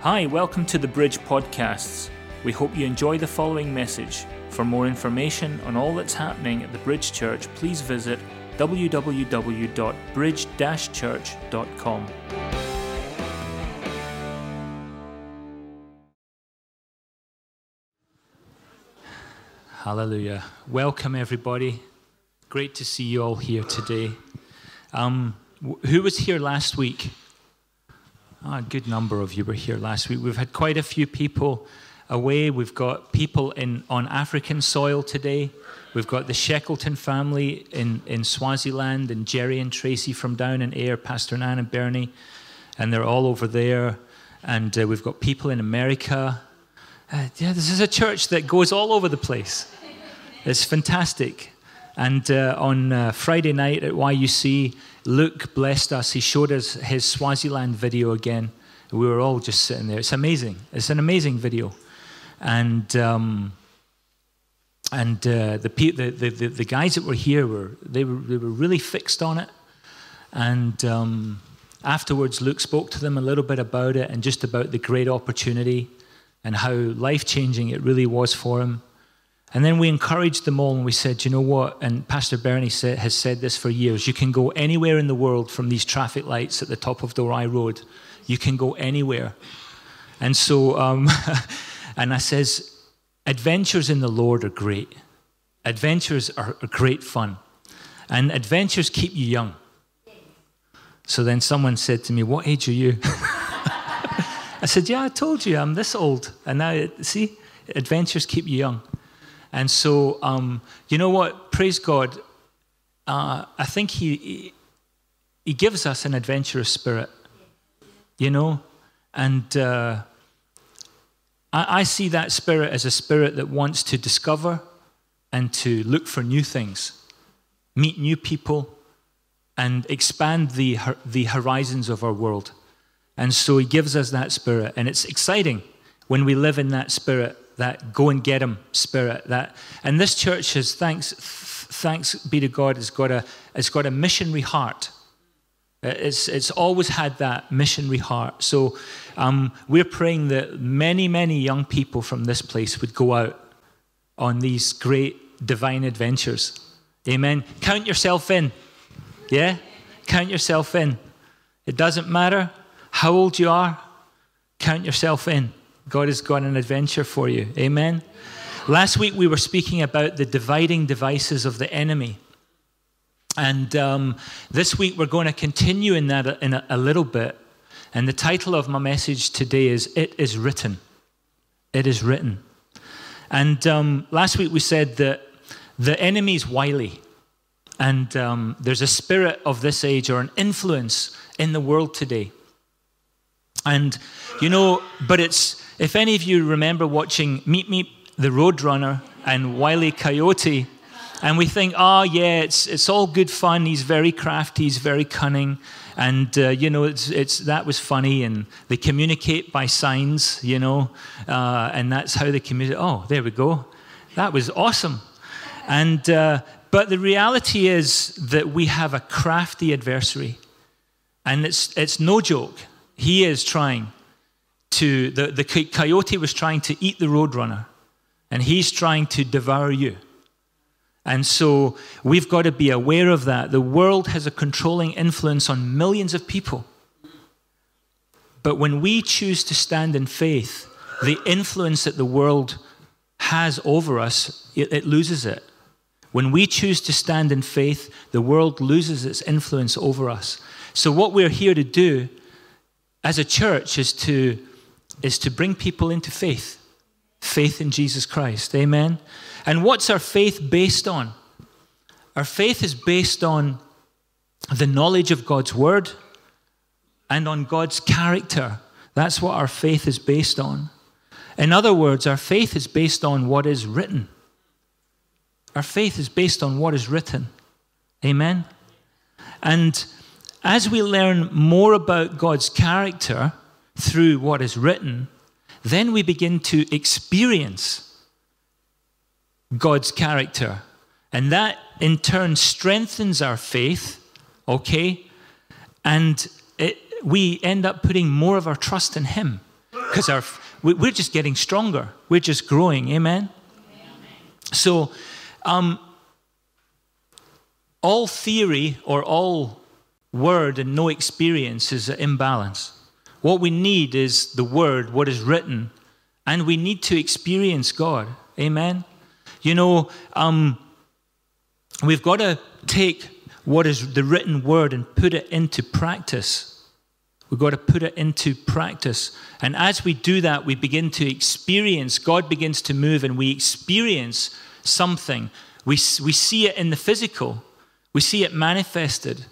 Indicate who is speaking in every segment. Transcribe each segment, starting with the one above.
Speaker 1: Hi, welcome to the Bridge Podcasts. We hope you enjoy the following message. For more information on all that's happening at the Bridge Church, please visit www.bridge-church.com. Hallelujah. Welcome, everybody. Great to see you all here today. Who was here last week? A good number of you were here last week. We've had quite a few people away. We've got people on African soil today. We've got the Shackleton family in Swaziland, and Jerry and Tracy from down in Ayr, Pastor Nan and Bernie, and they're all over there. And we've got people in America. This is a church that goes all over the place. It's fantastic. And on Friday night at YUC, Luke blessed us. He showed us his Swaziland video again. We were all just sitting there. It's amazing. It's an amazing video. And the guys that were here were really fixed on it. And afterwards, Luke spoke to them a little bit about it and just about the great opportunity and how life-changing it really was for him. And then we encouraged them all, and we said, you know what? And Pastor Bernie has said this for years. You can go anywhere in the world from these traffic lights at the top of Dorai Road. You can go anywhere. And so, and I says, adventures in the Lord are great. Adventures are great fun. And adventures keep you young. So then someone said to me, what age are you? I said, yeah, I told you, I'm this old. And now, see, adventures keep you young. And so, you know what? Praise God. I think He gives us an adventurous spirit, you know? And I see that spirit as a spirit that wants to discover and to look for new things, meet new people, and expand the horizons of our world. And so He gives us that spirit. And it's exciting when we live in that spirit, that go and get him spirit. And this church has, thanks be to God, has got a missionary heart. It's always had that missionary heart. So we're praying that many, many young people from this place would go out on these great divine adventures. Amen. Count yourself in. Yeah? Count yourself in. It doesn't matter how old you are. Count yourself in. God has got an adventure for you. Amen. Last week we were speaking about the dividing devices of the enemy. And this week we're going to continue in that in a little bit. And the title of my message today is, It is Written. It is written. And last week we said that the enemy's wily. And there's a spirit of this age or an influence in the world today. And, you know, but if any of you remember watching Meet the Roadrunner and Wile E. Coyote, and we think, oh yeah, it's all good fun. He's very crafty, he's very cunning, and you know, that was funny. And they communicate by signs, you know, and that's how they communicate. Oh, there we go. That was awesome. And but the reality is that we have a crafty adversary, and it's no joke. He is trying to, the coyote was trying to eat the roadrunner, and he's trying to devour you. And so we've got to be aware of that. The world has a controlling influence on millions of people. But when we choose to stand in faith, the influence that the world has over us, it loses it. When we choose to stand in faith, the world loses its influence over us. So what we're here to do as a church is to bring people into faith in Jesus Christ. Amen. And what's our faith based on? Our faith is based on the knowledge of God's word and on God's character. That's what our faith is based on. In other words, our faith is based on what is written. Our faith is based on what is written. Amen. And as we learn more about God's character through what is written, then we begin to experience God's character. And that in turn strengthens our faith, okay? And we end up putting more of our trust in Him. because we're just getting stronger. We're just growing. Amen? So all theory or all word and no experience is an imbalance. What we need is the word, what is written, and we need to experience God. Amen? You know, we've got to take what is the written word and put it into practice. We've got to put it into practice. And as we do that, we begin to experience, God begins to move, and we experience something. We see it in the physical. We see it manifested.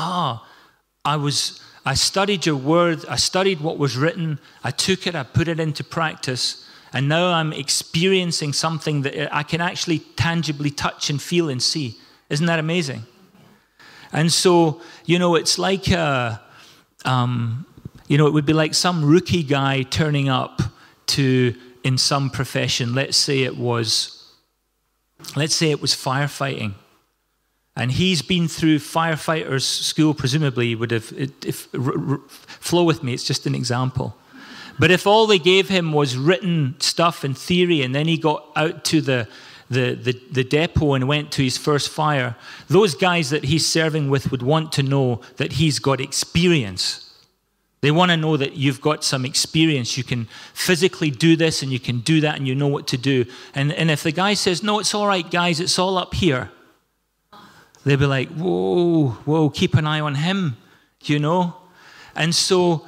Speaker 1: I studied your word. I studied what was written. I took it. I put it into practice. And now I'm experiencing something that I can actually tangibly touch and feel and see. Isn't that amazing? And so, you know, it's like, you know, it would be like some rookie guy turning up in some profession. Let's say it was firefighting. And he's been through firefighters' school, presumably would have, flow with me, it's just an example. But if all they gave him was written stuff and theory, and then he got out to the depot and went to his first fire, those guys that he's serving with would want to know that he's got experience. They want to know that you've got some experience. You can physically do this and you can do that and you know what to do. And if the guy says, no, it's all right, guys, it's all up here, they'll be like, whoa, keep an eye on him, you know? And so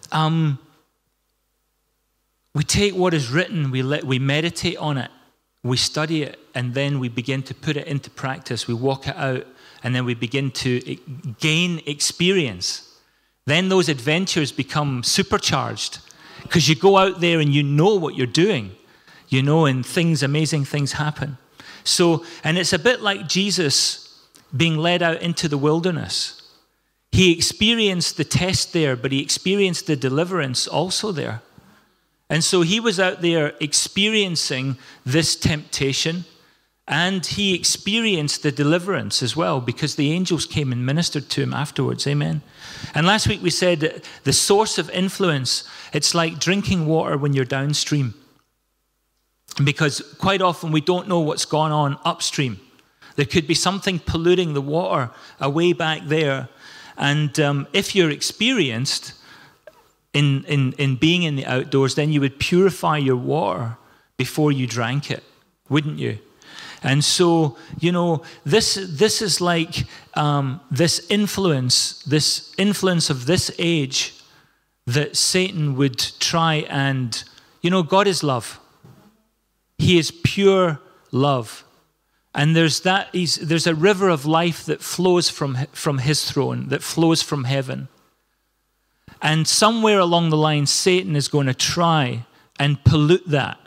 Speaker 1: we take what is written, we meditate on it, we study it, and then we begin to put it into practice. We walk it out, and then we begin to gain experience. Then those adventures become supercharged because you go out there and you know what you're doing, you know, and amazing things happen. So, and it's a bit like Jesus being led out into the wilderness. He experienced the test there, but he experienced the deliverance also there. And so he was out there experiencing this temptation, and he experienced the deliverance as well because the angels came and ministered to him afterwards. Amen. And last week we said that the source of influence, it's like drinking water when you're downstream, because quite often we don't know what's going on upstream. There could be something polluting the water away back there. And if you're experienced in being in the outdoors, then you would purify your water before you drank it, wouldn't you? And so, you know, this is like this influence of this age that Satan would try and, you know, God is love. He is pure love. And there's a river of life that flows from his throne, that flows from heaven. And somewhere along the line, Satan is going to try and pollute that.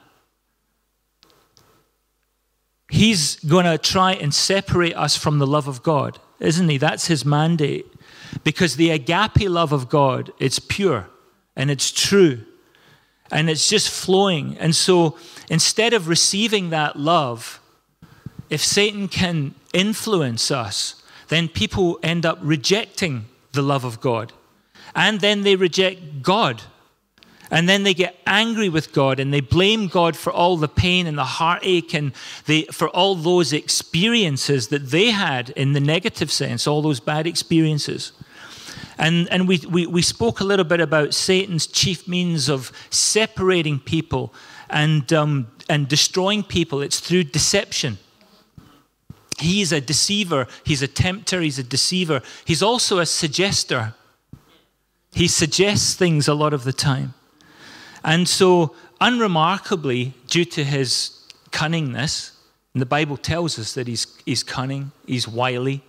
Speaker 1: He's going to try and separate us from the love of God, isn't he? That's his mandate. Because the agape love of God, it's pure and it's true and it's just flowing. And so instead of receiving that love, if Satan can influence us, then people end up rejecting the love of God. And then they reject God. And then they get angry with God and they blame God for all the pain and the heartache and for all those experiences that they had in the negative sense, all those bad experiences. And we spoke a little bit about Satan's chief means of separating people and destroying people. It's through deception. He's a deceiver. He's a tempter. He's a deceiver. He's also a suggester. He suggests things a lot of the time. And so, unremarkably, due to his cunningness, and the Bible tells us that he's cunning, he's wily,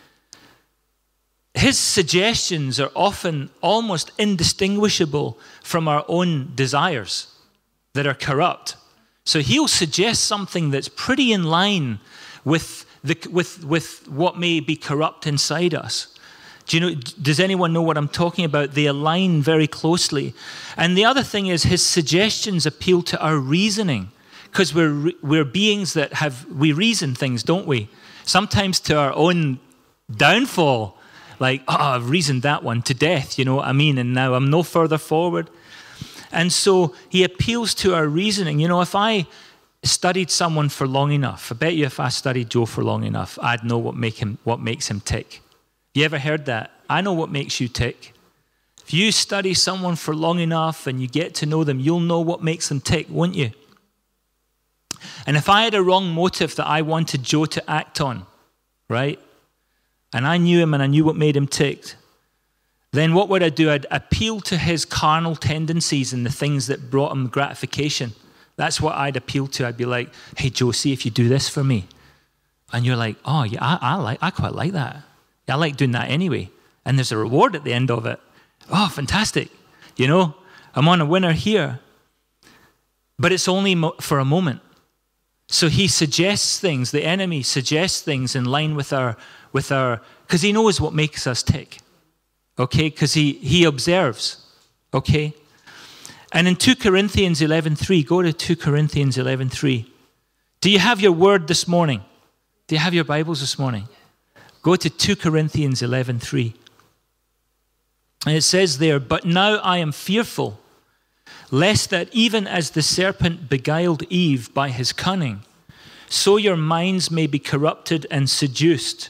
Speaker 1: his suggestions are often almost indistinguishable from our own desires that are corrupt. So he'll suggest something that's pretty in line with what may be corrupt inside us. Does anyone know what I'm talking about? They align very closely. And the other thing is his suggestions appeal to our reasoning, because we're beings that we reason things, don't we? Sometimes to our own downfall, like, I've reasoned that one to death, you know what I mean? And now I'm no further forward. And so he appeals to our reasoning. You know, if I studied someone for long enough, I bet you if I studied Joe for long enough, I'd know what makes him tick. You ever heard that? I know what makes you tick. If you study someone for long enough and you get to know them, you'll know what makes them tick, won't you? And if I had a wrong motive that I wanted Joe to act on, right? And I knew him and I knew what made him tick, then what would I do? I'd appeal to his carnal tendencies and the things that brought him gratification. That's what I'd appeal to. I'd be like, hey, Joe, see if you do this for me. And you're like, oh, yeah, I quite like that. I like doing that anyway. And there's a reward at the end of it. Oh, fantastic. You know, I'm on a winner here. But it's only for a moment. So he suggests things, the enemy suggests things in line with our, because he knows what makes us tick. Okay, because he observes. Okay. And in 2 Corinthians 11:3, go to 2 Corinthians 11:3. Do you have your word this morning? Do you have your Bibles this morning? Go to 2 Corinthians 11:3. And it says there, but now I am fearful, lest that even as the serpent beguiled Eve by his cunning, so your minds may be corrupted and seduced.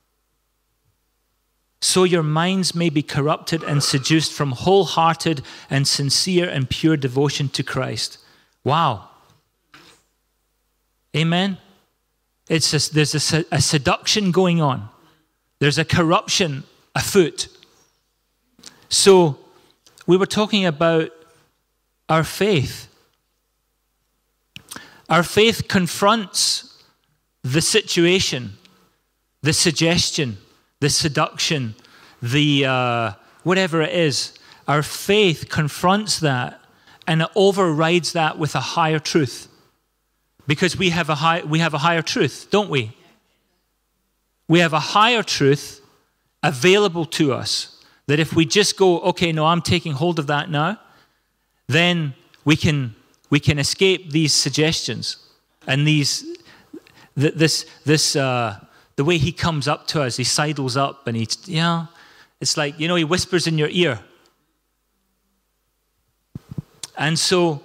Speaker 1: So your minds may be corrupted and seduced from wholehearted and sincere and pure devotion to Christ. Wow. Amen? There's a seduction going on. There's a corruption afoot. So we were talking about our faith. Our faith confronts the situation, the suggestion, the seduction, the whatever it is. Our faith confronts that and it overrides that with a higher truth. Because we have a higher truth, don't we? We have a higher truth available to us that if we just go, okay, no, I'm taking hold of that now, then we can escape these suggestions and the way he comes up to us, he sidles up and it's like, he whispers in your ear. And so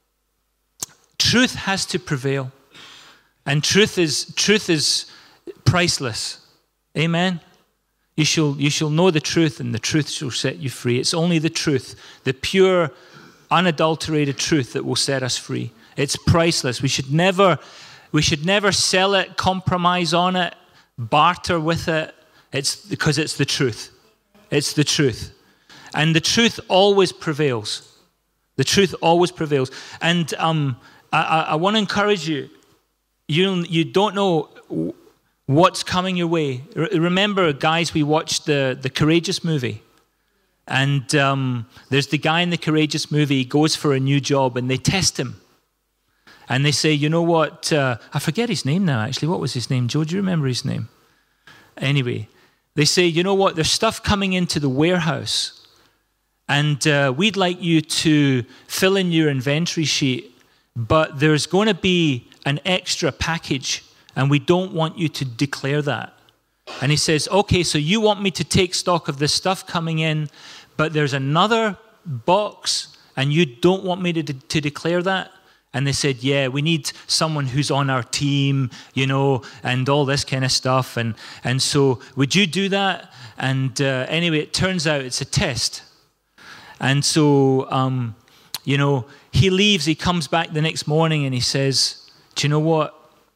Speaker 1: truth has to prevail. And truth is priceless. Amen. You shall know the truth, and the truth shall set you free. It's only the truth, the pure, unadulterated truth that will set us free. It's priceless. We should never sell it, compromise on it, barter with it. It's because it's the truth. It's the truth. And the truth always prevails. The truth always prevails. And I want to encourage you. You don't know what's coming your way. Remember, guys, we watched the Courageous movie. And there's the guy in the Courageous movie, he goes for a new job and they test him. And they say, you know what, I forget his name now actually. What was his name? Joe, do you remember his name? Anyway, they say, you know what, there's stuff coming into the warehouse. And we'd like you to fill in your inventory sheet, but there's going to be an extra package and we don't want you to declare that. And he says, okay, so you want me to take stock of this stuff coming in, but there's another box and you don't want me to declare that? And they said, yeah, we need someone who's on our team, and all this kind of stuff. And so would you do that? And anyway, it turns out it's a test. And so, he leaves, he comes back the next morning and he says, do you know what?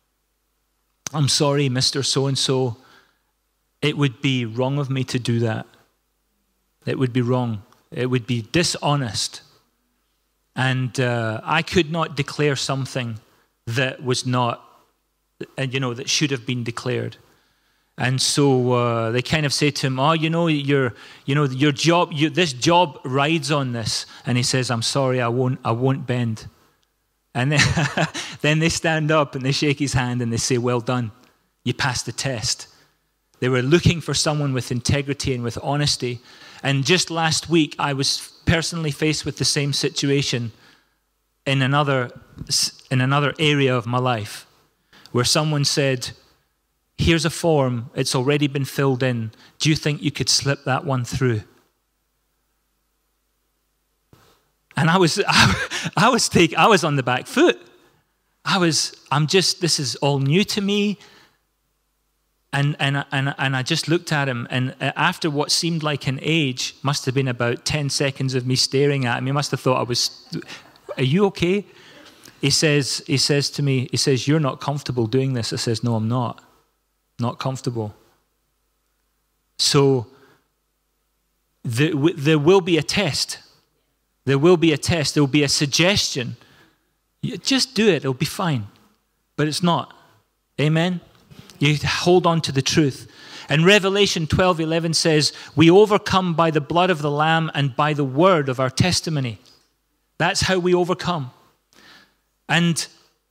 Speaker 1: I'm sorry, Mr. So-and-so. It would be wrong of me to do that. It would be wrong. It would be dishonest. And I could not declare something that was not, that should have been declared. And so they kind of say to him, oh, your job, this job rides on this. And he says, I'm sorry, I won't bend. And then they stand up and they shake his hand and they say, well done, you passed the test. They were looking for someone with integrity and with honesty. And just last week, I was personally faced with the same situation in another area of my life, where someone said, here's a form, it's already been filled in. Do you think you could slip that one through? And I was on the back foot. This is all new to me. And I just looked at him, and after what seemed like an age, must have been about 10 seconds of me staring at him, he must have thought are you okay? He says to me, you're not comfortable doing this. I says, no, I'm not. Not comfortable. So there will be a test. There will be a test. There will be a suggestion. You just do it. It'll be fine. But it's not. Amen? You hold on to the truth. And Revelation 12:11 says, we overcome by the blood of the Lamb and by the word of our testimony. That's how we overcome. And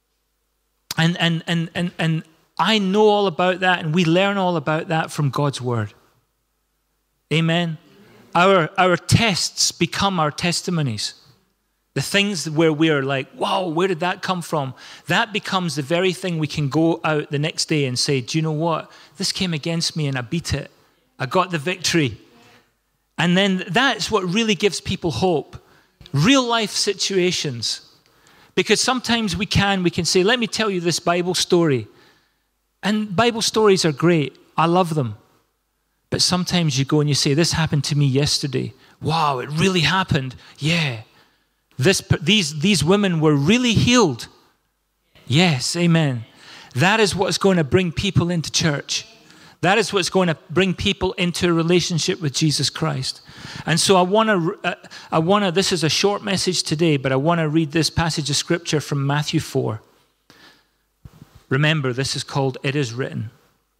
Speaker 1: I know all about that, and we learn all about that from God's word. Amen. Our tests become our testimonies. The things where we are like, wow, where did that come from? That becomes the very thing we can go out the next day and say, do you know what? This came against me and I beat it. I got the victory. And then that's what really gives people hope. Real life situations. Because sometimes we can say, let me tell you this Bible story. And Bible stories are great. I love them. But sometimes you go and you say, this happened to me yesterday. Wow, it really happened. Yeah. These women were really healed. Yes, amen. That is what's going to bring people into church. That is what's going to bring people into a relationship with Jesus Christ. And so I want to, this is a short message today, but I want to read this passage of scripture from Matthew 4. Remember, this is called It Is Written.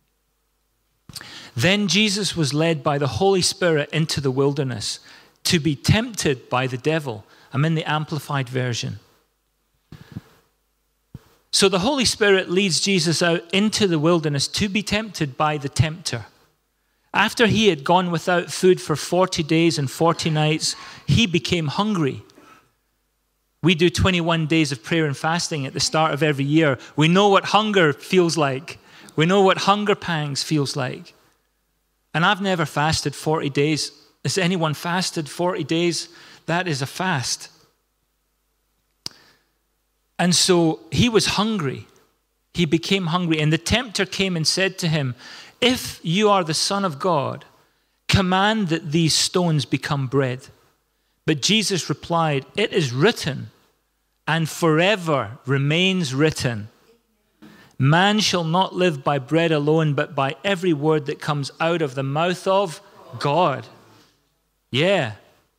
Speaker 1: Then Jesus was led by the Holy Spirit into the wilderness to be tempted by the devil. I'm in the Amplified Version. So the Holy Spirit leads Jesus out into the wilderness to be tempted by the tempter. After he had gone without food for 40 days and 40 nights, he became hungry. We do 21 days of prayer and fasting at the start of every year. We know what hunger feels like. We know what hunger pangs feels like. And I've never fasted 40 days. Has anyone fasted 40 days? That is a fast. And so he was hungry. He became hungry. And the tempter came and said to him, if you are the Son of God, command that these stones become bread. But Jesus replied, it is written, and forever remains written, man shall not live by bread alone, but by every word that comes out of the mouth of God. Yeah.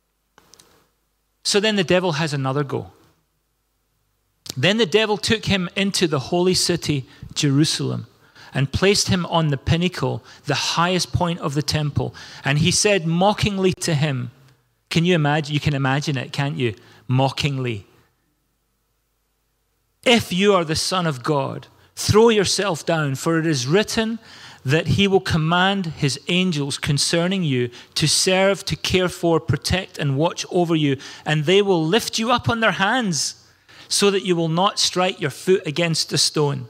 Speaker 1: So then the devil has another go. Then the devil took him into the holy city, Jerusalem, and placed him on the pinnacle, the highest point of the temple. And he said mockingly to him, can you imagine? You can imagine it, can't you? Mockingly. If you are the Son of God, throw yourself down, for it is written that he will command his angels concerning you to serve, to care for, protect, and watch over you. And they will lift you up on their hands so that you will not strike your foot against a stone.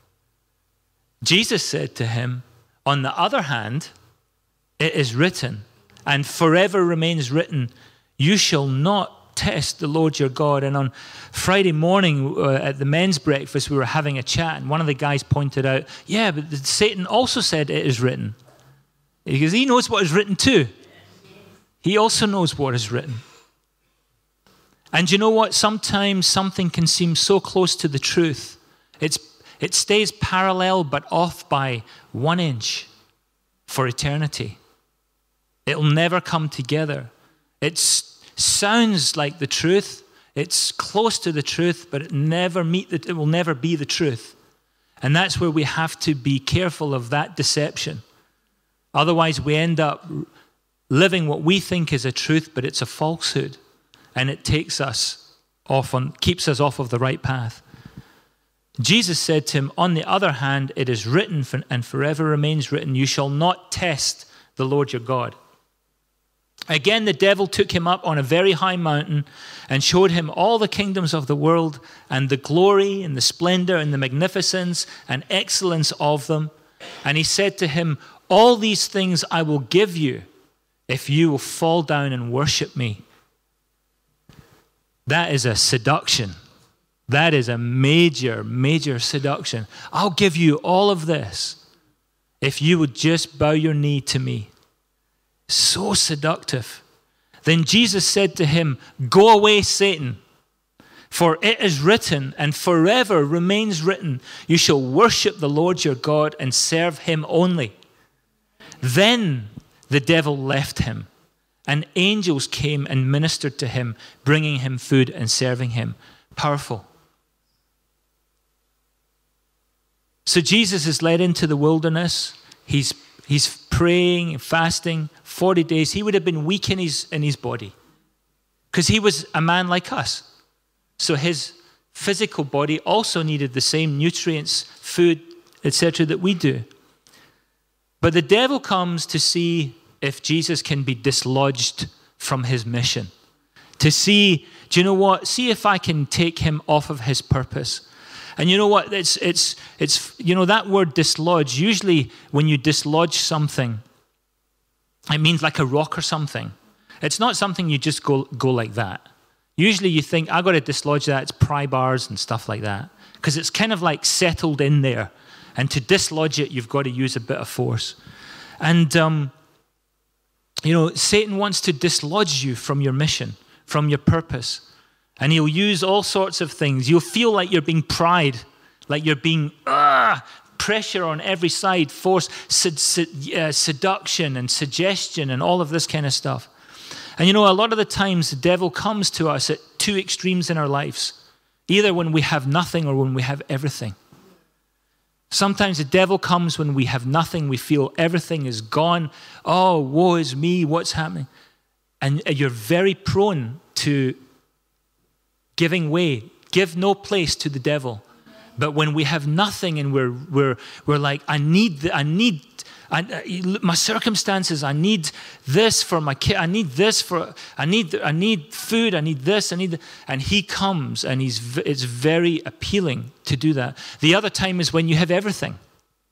Speaker 1: Jesus said to him, on the other hand, it is written, and forever remains written, you shall not test the Lord your God. And on Friday morning at the men's breakfast, we were having a chat, and one of the guys pointed out, yeah, but Satan also said it is written. Because he knows what is written too. He also knows what is written. And you know what? Sometimes something can seem so close to the truth. It stays parallel but off by 1 inch for eternity. It'll never come together. It sounds like the truth. It's close to the truth, but it will never be the truth. And that's where we have to be careful of that deception. Otherwise, we end up living what we think is a truth, but it's a falsehood. And it keeps us off of the right path. Jesus said to him, on the other hand, it is written, and forever remains written, you shall not test the Lord your God. Again, the devil took him up on a very high mountain and showed him all the kingdoms of the world and the glory and the splendor and the magnificence and excellence of them. And he said to him, all these things I will give you if you will fall down and worship me. That is a seduction. That is a major, major seduction. I'll give you all of this if you would just bow your knee to me. So seductive. Then Jesus said to him, "Go away, Satan, for it is written, and forever remains written, you shall worship the Lord your God and serve him only." Then the devil left him, and angels came and ministered to him, bringing him food and serving him. Powerful. So Jesus is led into the wilderness. He's praying and fasting 40 days. He would have been weak in his body because he was a man like us. So his physical body also needed the same nutrients, food, etc. that we do. But the devil comes to see if Jesus can be dislodged from his mission. To see, do you know what? See if I can take him off of his purpose. And you know what? It's you know, that word dislodge, usually when you dislodge something, it means like a rock or something. It's not something you just go like that. Usually you think, I got to dislodge that. It's pry bars and stuff like that. Because it's kind of like settled in there. And to dislodge it, you've got to use a bit of force. And, you know, Satan wants to dislodge you from your mission, from your purpose. And he'll use all sorts of things. You'll feel like you're being pried, like you're being pressure on every side, force, seduction and suggestion and all of this kind of stuff. And you know, a lot of the times the devil comes to us at two extremes in our lives, either when we have nothing or when we have everything. Sometimes the devil comes when we have nothing, we feel everything is gone. Oh, woe is me, what's happening? And you're very prone to giving way, give no place to the devil. But when we have nothing and we're like, I need my circumstances, I need this for my kid, I need food, I need this, and he comes and it's very appealing to do that. The other time is when you have everything.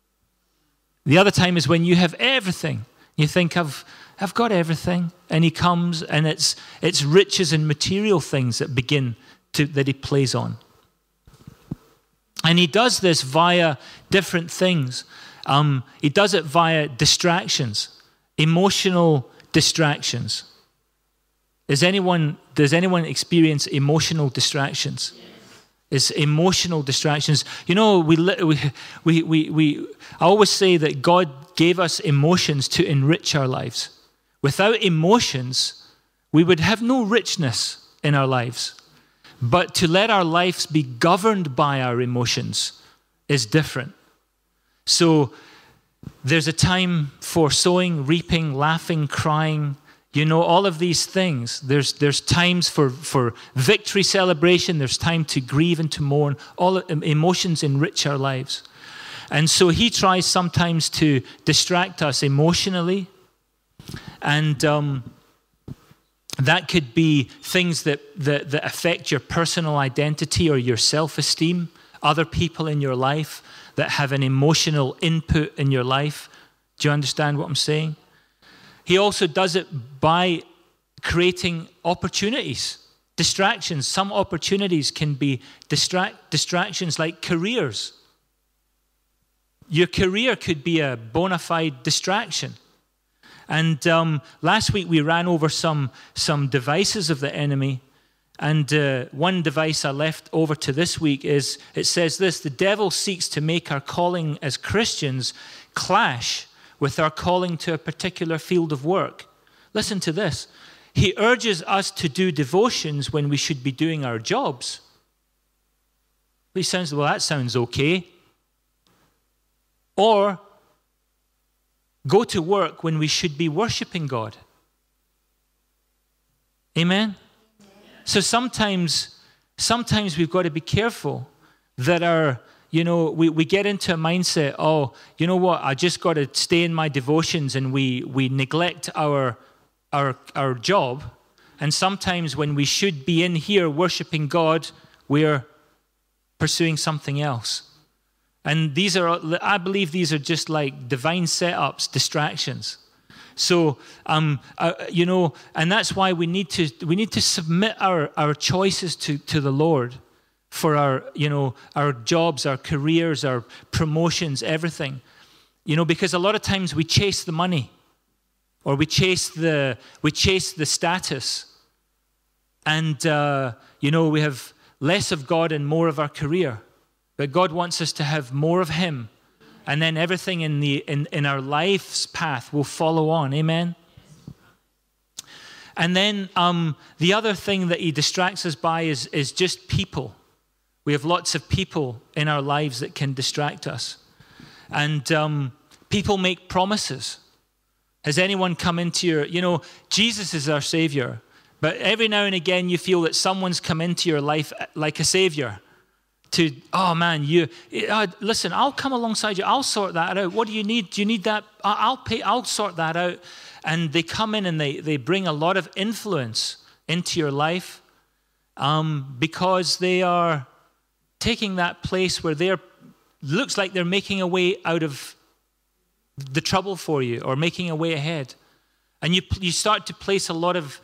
Speaker 1: The other time is when you have everything. You think, I've got everything, and he comes and it's riches and material things that he plays on. And he does this via different things. He does it via distractions, emotional distractions. Does anyone experience emotional distractions? Yes. It's emotional distractions. You know, I always say that God gave us emotions to enrich our lives. Without emotions, we would have no richness in our lives. But to let our lives be governed by our emotions is different. So there's a time for sowing, reaping, laughing, crying, you know, all of these things. There's times for victory celebration. There's time to grieve and to mourn. All emotions enrich our lives. And so he tries sometimes to distract us emotionally. And that could be things that affect your personal identity or your self-esteem, other people in your life that have an emotional input in your life. Do you understand what I'm saying? He also does it by creating opportunities, distractions. Some opportunities can be distractions like careers. Your career could be a bona fide distraction. And last week we ran over some devices of the enemy. And one device I left over to this week is, it says this: the devil seeks to make our calling as Christians clash with our calling to a particular field of work. Listen to this. He urges us to do devotions when we should be doing our jobs. That sounds okay. Or go to work when we should be worshiping God. Amen? So sometimes we've got to be careful that we get into a mindset, oh, you know what, I just got to stay in my devotions, and we neglect our job. And sometimes when we should be in here worshiping God, we're pursuing something else. And I believe these are just like divine setups, distractions. So, and that's why we need to submit our choices to the Lord for our jobs, our careers, our promotions, everything. Because a lot of times we chase the money, or we chase the status, and we have less of God and more of our career. But God wants us to have more of Him, and then everything in our life's path will follow on. Amen. And then the other thing that He distracts us by is just people. We have lots of people in our lives that can distract us, and people make promises. Has anyone come into your? Jesus is our Savior, but every now and again you feel that someone's come into your life like a Savior. Listen, I'll come alongside you. I'll sort that out. What do you need? Do you need that? I'll pay. I'll sort that out. And they come in and they bring a lot of influence into your life because they are taking that place where looks like they're making a way out of the trouble for you, or making a way ahead. And you start to place a lot of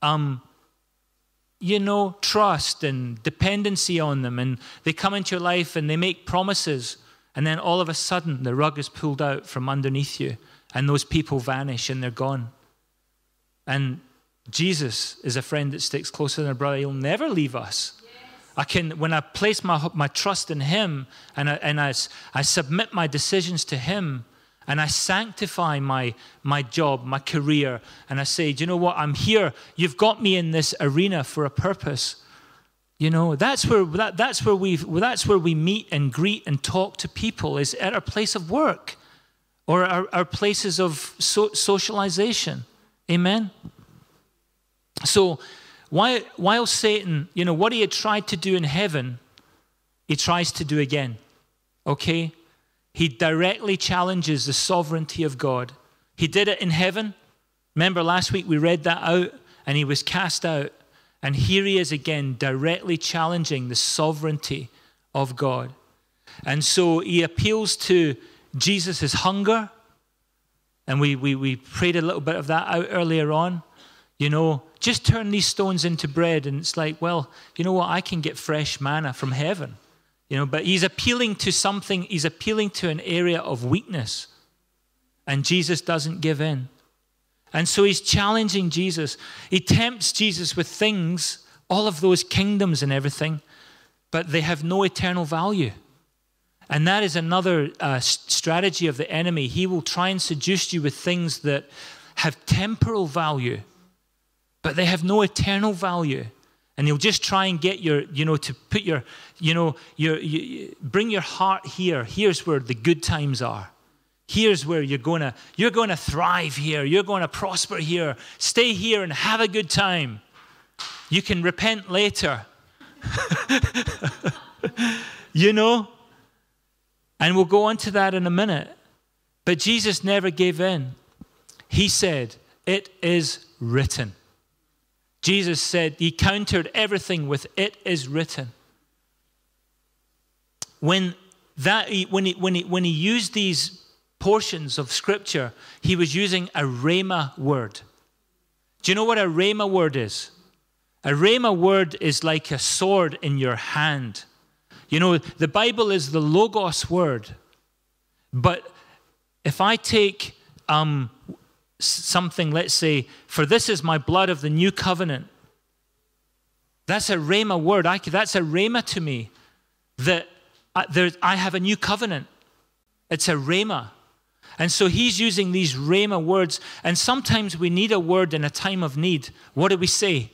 Speaker 1: trust and dependency on them, and they come into your life and they make promises, and then all of a sudden the rug is pulled out from underneath you, and those people vanish and they're gone. And Jesus is a friend that sticks closer than a brother. He'll never leave us. Yes. When I place my trust in Him, and I submit my decisions to Him, and I sanctify my job, my career, and I say, do you know what? I'm here. You've got me in this arena for a purpose. That's where we meet and greet and talk to people, is at our place of work, or our places of socialization. Amen. So while Satan, what he had tried to do in heaven, he tries to do again. Okay? He directly challenges the sovereignty of God. He did it in heaven. Remember last week we read that out, and he was cast out. And here he is again, directly challenging the sovereignty of God. And so he appeals to Jesus' hunger. And we prayed a little bit of that out earlier on. Just turn these stones into bread. And it's like, well, you know what? I can get fresh manna from heaven. But he's appealing to something. He's appealing to an area of weakness. And Jesus doesn't give in. And so he's challenging Jesus. He tempts Jesus with things, all of those kingdoms and everything, but they have no eternal value. And that is another strategy of the enemy. He will try and seduce you with things that have temporal value, but they have no eternal value. And he'll just try and get to put bring your heart here. Here's where the good times are. Here's where you're going to thrive here. You're going to prosper here. Stay here and have a good time. You can repent later. And we'll go on to that in a minute. But Jesus never gave in. He said, "It is written." Jesus said, he countered everything with "it is written." When he used these portions of scripture, he was using a rhema word. Do you know what a rhema word is? A rhema word is like a sword in your hand. The Bible is the Logos word. But if I take something, let's say, "For this is my blood of the new covenant," that's a rhema word. That's a rhema to me, that I have a new covenant. It's a rhema. And so he's using these rhema words. And sometimes we need a word in a time of need. What do we say?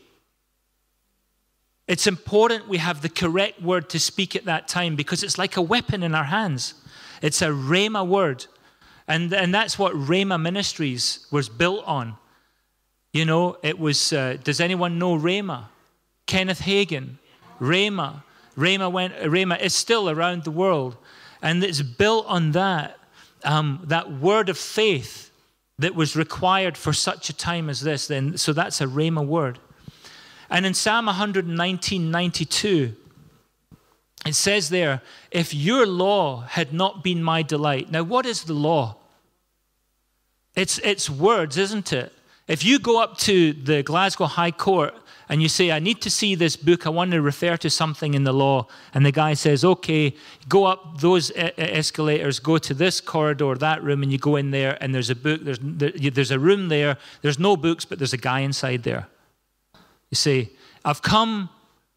Speaker 1: It's important we have the correct word to speak at that time, because it's like a weapon in our hands. It's a rhema word. And that's what Rhema Ministries was built on. It was, does anyone know Rhema? Kenneth Hagin, Rhema. Rhema is still around the world. And it's built on that word of faith that was required for such a time as this. So that's a Rhema word. And in Psalm 119:92, it says there, "If your law had not been my delight." Now, what is the law? It's words, isn't it? If you go up to the Glasgow High Court and you say, I need to see this book, I want to refer to something in the law, and the guy says, okay, go up those escalators, go to this corridor, that room, and you go in there, and there's a book, there's a room there, there's no books, but there's a guy inside there. You say, I've come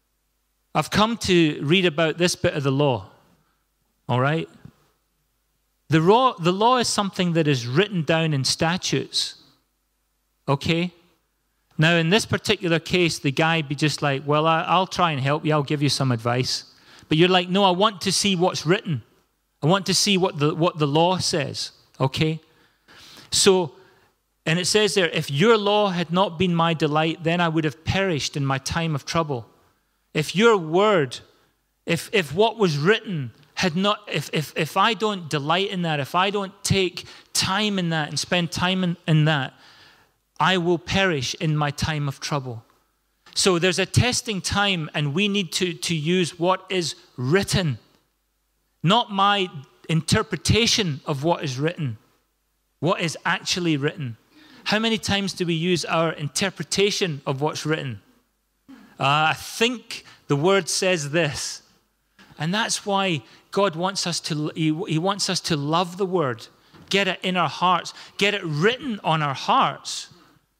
Speaker 1: to read about this bit of the law, all right? The law is something that is written down in statutes, okay? Now, in this particular case, the guy be just like, well, I'll try and help you. I'll give you some advice. But you're like, no, I want to see what's written. I want to see what the law says, okay? So, and it says there, if your law had not been my delight, then I would have perished in my time of trouble. If your word, if what was written had not, if I don't delight in that, if I don't take time in that and spend time in that, I will perish in my time of trouble. So there's a testing time, and we need to use what is written, not my interpretation of what is written, what is actually written. How many times do we use our interpretation of what's written? I think the word says this. And that's why God wants us to, He wants us to love the word, get it in our hearts, get it written on our hearts.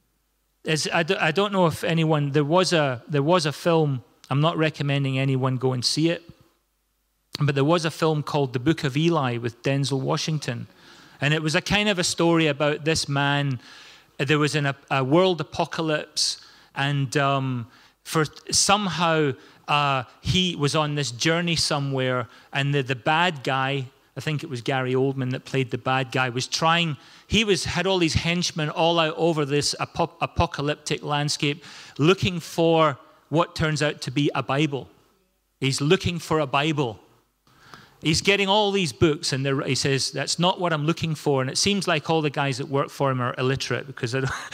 Speaker 1: I don't know if anyone, there was a film, I'm not recommending anyone go and see it, but there was a film called The Book of Eli with Denzel Washington. And it was a kind of a story about this man. There was a world apocalypse, and for somehow he was on this journey somewhere, and the bad guy, I think it was Gary Oldman that played the bad guy, had all these henchmen all out over this apocalyptic landscape looking for what turns out to be a Bible. He's looking for a Bible. He's getting all these books, and he says, that's not what I'm looking for. And it seems like all the guys that work for him are illiterate because,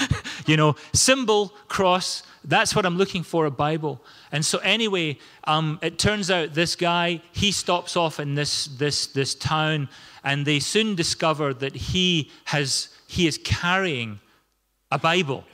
Speaker 1: symbol, cross, that's what I'm looking for, a Bible. And so anyway, it turns out this guy, he stops off in this town, and they soon discover that he is carrying a Bible.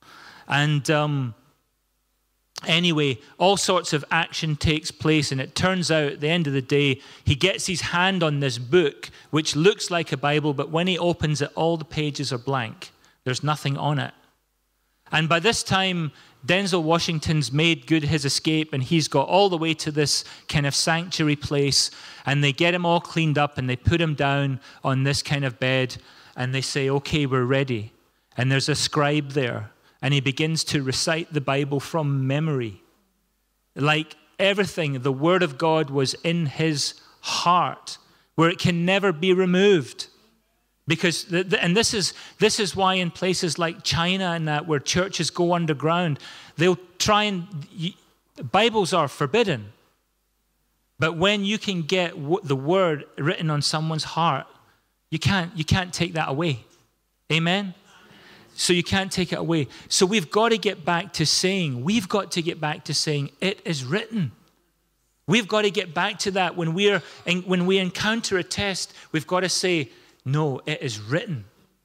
Speaker 1: And anyway, all sorts of action takes place, and it turns out at the end of the day, he gets his hand on this book, which looks like a Bible, but when he opens it, all the pages are blank. There's nothing on it. And by this time, Denzel Washington's made good his escape, and he's got all the way to this kind of sanctuary place, and they get him all cleaned up, and they put him down on this kind of bed, and they say, okay, we're ready. And there's a scribe there, and he begins to recite the Bible from memory. Like everything, the Word of God was in his heart, where it can never be removed. Because, and this is why in places like China and that, where churches go underground, they'll try and, Bibles are forbidden. But when you can get the word written on someone's heart, you can't take that away. Amen? So you can't take it away. So we've got to get back to saying, it is written. We've got to get back to that. When we encounter a test, we've got to say, no, it is written.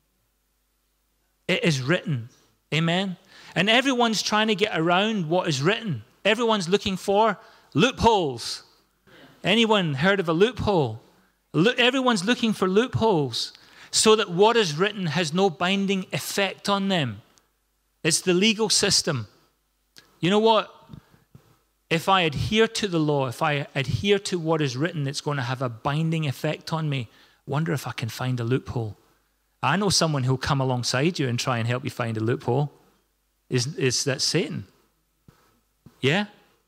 Speaker 1: It is written. Amen? And everyone's trying to get around what is written. Everyone's looking for loopholes. Anyone heard of a loophole? Everyone's looking for loopholes so that what is written has no binding effect on them. It's the legal system. You know what? If I adhere to the law, if I adhere to what is written, it's going to have a binding effect on me. Wonder if I can find a loophole. I know someone who'll come alongside you and try and help you find a loophole. Is that Satan? Yeah?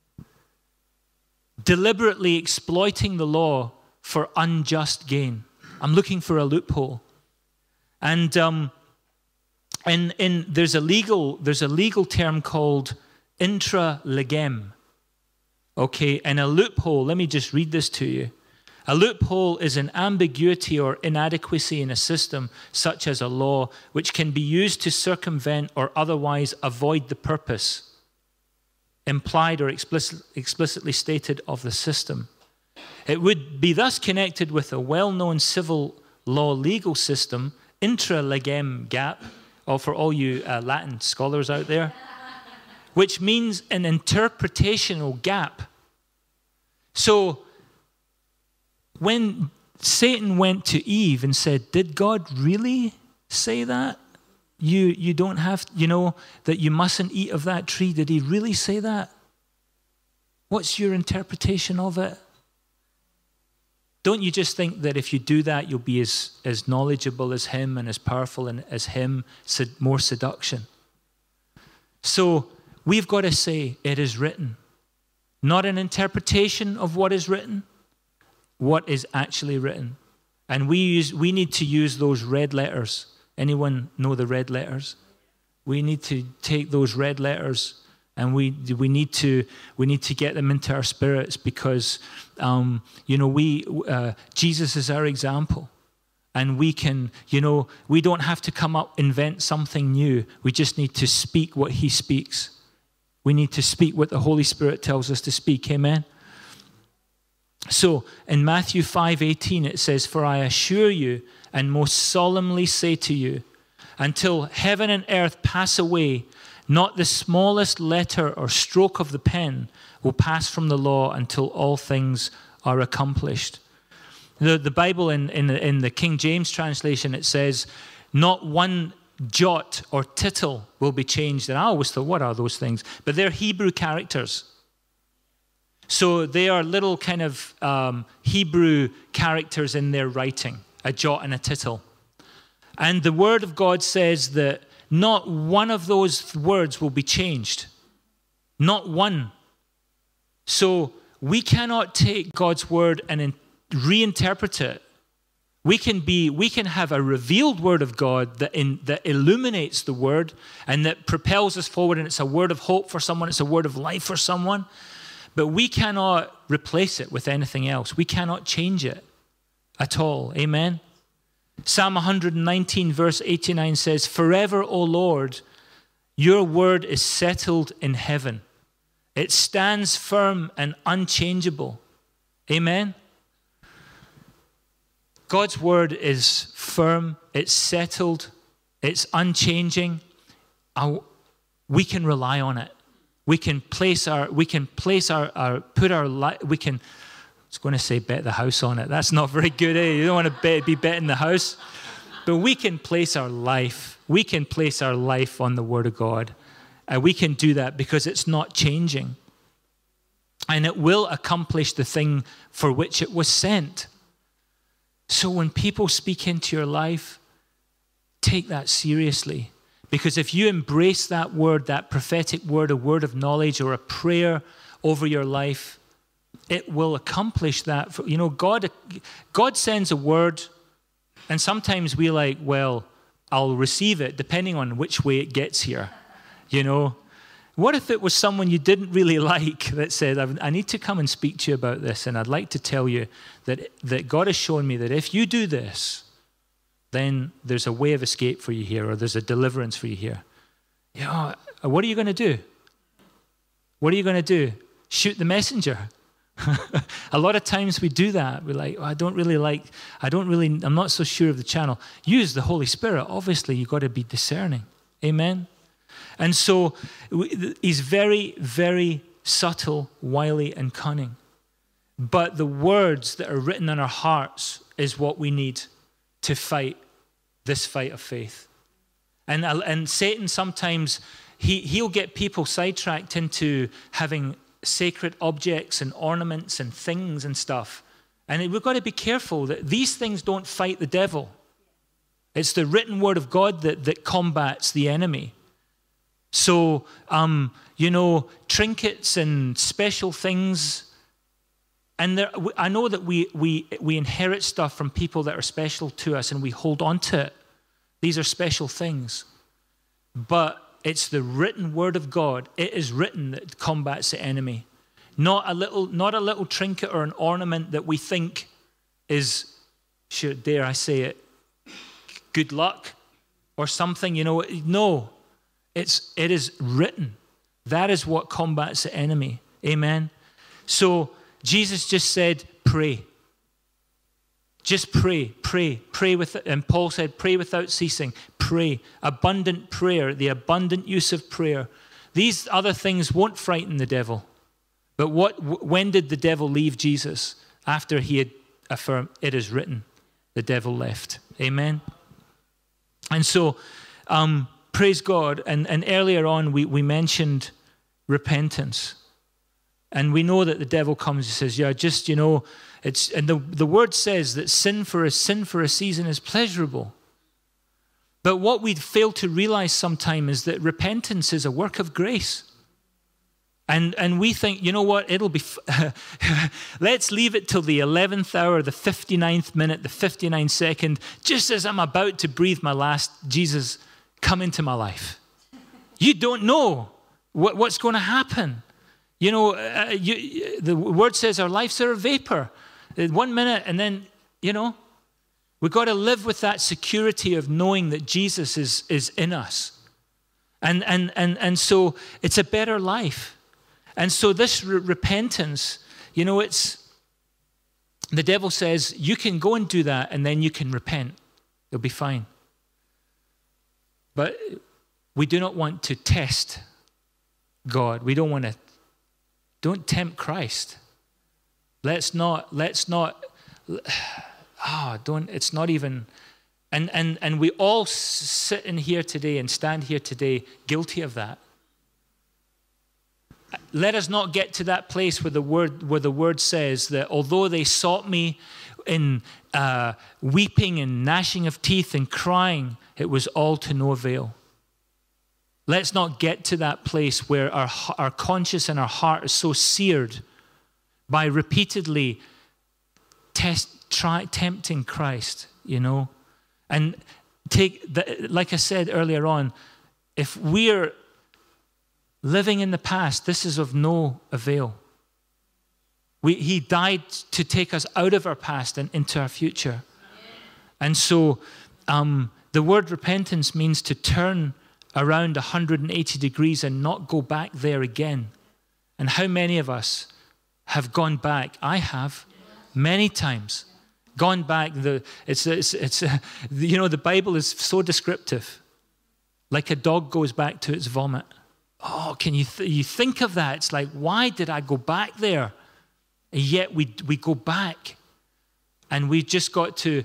Speaker 1: Deliberately exploiting the law for unjust gain. I'm looking for a loophole. And there's a legal term called intra legem. Okay, and a loophole, let me just read this to you. A loophole is an ambiguity or inadequacy in a system, such as a law, which can be used to circumvent or otherwise avoid the purpose, implied or explicitly stated, of the system. It would be thus connected with a well-known civil law legal system intralegem gap, or for all you Latin scholars out there, which means an interpretational gap. So when Satan went to Eve and said, did God really say that? You don't have, that you mustn't eat of that tree. Did he really say that? What's your interpretation of it? Don't you just think that if you do that, you'll be as knowledgeable as him and as powerful as him, more seduction? So we've got to say, it is written. Not an interpretation of what is written, what is actually written. And we need to use those red letters. Anyone know the red letters? We need to take those red letters and we need to get them into our spirits, because Jesus is our example, and we can, we don't have to invent something new. We just need to speak what he speaks. We need to speak what the Holy Spirit tells us to speak. Amen. So in Matthew 5:18 it says, "For I assure you and most solemnly say to you, until heaven and earth pass away, not the smallest letter or stroke of the pen will pass from the law until all things are accomplished." The Bible in the King James translation, it says, not one jot or tittle will be changed. And I always thought, what are those things? But they're Hebrew characters. So they are little kind of Hebrew characters in their writing, a jot and a tittle. And the Word of God says that not one of those words will be changed. Not one. So we cannot take God's Word and reinterpret it. We can have a revealed Word of God that illuminates the Word and that propels us forward, and it's a word of hope for someone, it's a word of life for someone. But we cannot replace it with anything else. We cannot change it at all. Amen? Psalm 119 verse 89 says, "Forever, O Lord, your word is settled in heaven. It stands firm and unchangeable." Amen? God's word is firm, it's settled, it's unchanging. We can rely on it. I was going to say bet the house on it. That's not very good, eh? You don't want to be betting the house. But we can place our life on the Word of God. And we can do that because it's not changing. And it will accomplish the thing for which it was sent. So when people speak into your life, take that seriously. Because if you embrace that word, that prophetic word, a word of knowledge or a prayer over your life, it will accomplish that. God sends a word, and sometimes we well, I'll receive it depending on which way it gets here. What if it was someone you didn't really like that said, I need to come and speak to you about this, and I'd like to tell you that God has shown me that if you do this, then there's a way of escape for you here, or there's a deliverance for you here. What are you going to do? What are you going to do? Shoot the messenger? A lot of times we do that. We're like, I'm not so sure of the channel. Use the Holy Spirit. Obviously, you've got to be discerning. Amen? And so he's very, very subtle, wily, and cunning. But the words that are written on our hearts is what we need to fight this fight of faith. And Satan sometimes, he'll get people sidetracked into having sacred objects and ornaments and things and stuff. And we've got to be careful that these things don't fight the devil. It's the written word of God that combats the enemy. So, trinkets and special things. And I know that we inherit stuff from people that are special to us, and we hold on to it. These are special things. But it's the written word of God. It is written that combats the enemy. Not a little trinket or an ornament that we think is, dare I say it, good luck or something, No, it is written. That is what combats the enemy. Amen. So Jesus just said, pray. Just pray with it. And Paul said, pray without ceasing. Pray. Abundant prayer, the abundant use of prayer. These other things won't frighten the devil. But when did the devil leave Jesus? After he had affirmed, it is written, the devil left. Amen? And so, praise God. And earlier on, we mentioned repentance. And we know that the devil comes and says, yeah, just, it's, and the word says that sin for a season is pleasurable. But what we fail to realize sometimes is that repentance is a work of grace. And we think, you know what, it'll be, let's leave it till the 11th hour, the 59th minute, the 59th second, just as I'm about to breathe my last, Jesus, come into my life. You don't know what's going to happen. The word says our lives are a vapor. 1 minute and then, we've got to live with that security of knowing that Jesus is in us. And so it's a better life. And so this repentance, it's, the devil says, you can go and do that and then you can repent. You'll be fine. But we do not want to test God. We don't want to, don't tempt Christ. It's not even, and we all sit in here today and stand here today guilty of that. Let us not get to that place where the word says that although they sought me in weeping and gnashing of teeth and crying, it was all to no avail. Let's not get to that place where our conscience and our heart is so seared by repeatedly tempting Christ, And like I said earlier on, if we're living in the past, this is of no avail. He died to take us out of our past and into our future. And so the word repentance means to turn around 180 degrees and not go back there again. And how many of us have gone back? I have many times gone back. The Bible is so descriptive. Like a dog goes back to its vomit. Oh, can you think of that? It's like, why did I go back there? And yet we go back. And we just got to,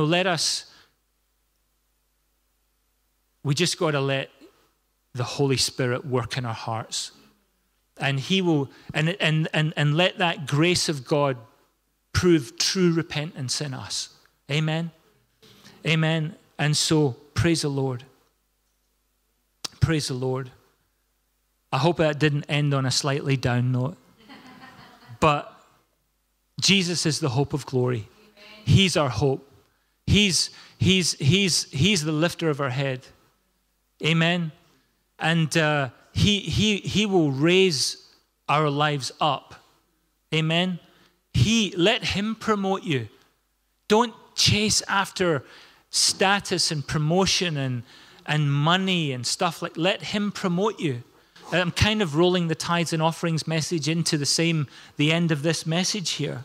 Speaker 1: we just got to let the Holy Spirit work in our hearts. And He will, and let that grace of God prove true repentance in us. Amen? Amen. And so, praise the Lord. Praise the Lord. I hope that didn't end on a slightly down note. But Jesus is the hope of glory. He's our hope. He's the lifter of our head. Amen. And he will raise our lives up. Amen. Let Him promote you. Don't chase after status and promotion and money and stuff like. Let Him promote you. I'm kind of rolling the tithes and offerings message into the end of this message here.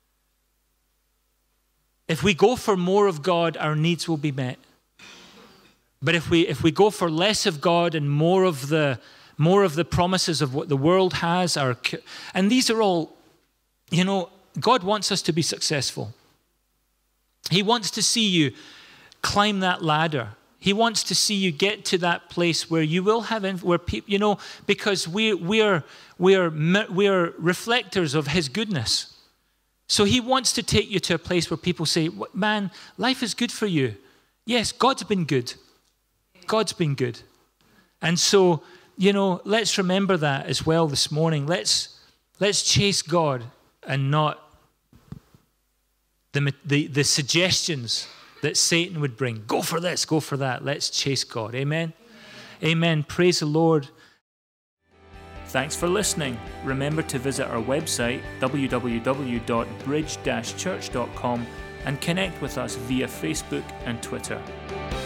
Speaker 1: If we go for more of God, our needs will be met. But if we go for less of God and more of the promises of what the world has, and these are all, God wants us to be successful. He wants to see you climb that ladder. He wants to see you get to that place where you will have, where people, because we are reflectors of His goodness. So He wants to take you to a place where people say, man, life is good for you. Yes, God's been good. God's been good. And so, let's remember that as well this morning. Let's chase God and not the suggestions that Satan would bring. Go for this, go for that. Let's chase God. Amen? Amen. Praise the Lord. Thanks for listening. Remember to visit our website, www.bridge-church.com, and connect with us via Facebook and Twitter.